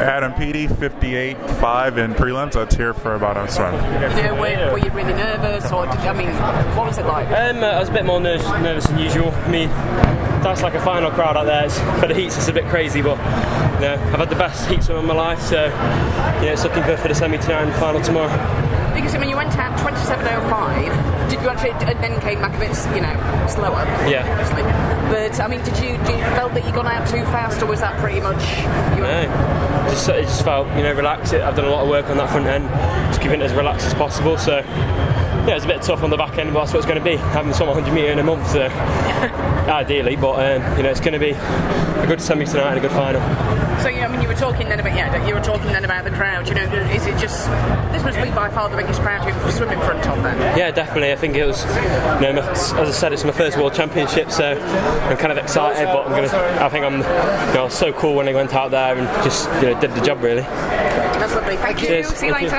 Adam Peaty, 58.5 in prelims. Let's hear for about us one. Were you really nervous, or what was it like? I was a bit more nervous than usual. I mean, that's like a final crowd out there. For the heats, it's a bit crazy, but I've had the best heats of my life, so it's looking good for the semi tonight and the final tomorrow. Because you went out 27.05. Did you actually then came back a bit, slower? Yeah. Obviously. But did you felt that you got out too fast, or was that pretty much? No, it just felt relaxed. I've done a lot of work on that front end, just keeping it as relaxed as possible. So it was a bit tough on the back end, but that's what it's going to be. Having swum 100 metre in a month, so ideally, but it's going to be a good semi tonight and a good final. So you were talking then about the crowd. Is it just this must be by far the biggest crowd you've swum in front of then? Yeah, definitely. I think it was. As I said, it's my first World Championship, so I'm kind of excited. But I was so cool when I went out there and just did the job really. That's lovely. Thank you. Cheers. See you later.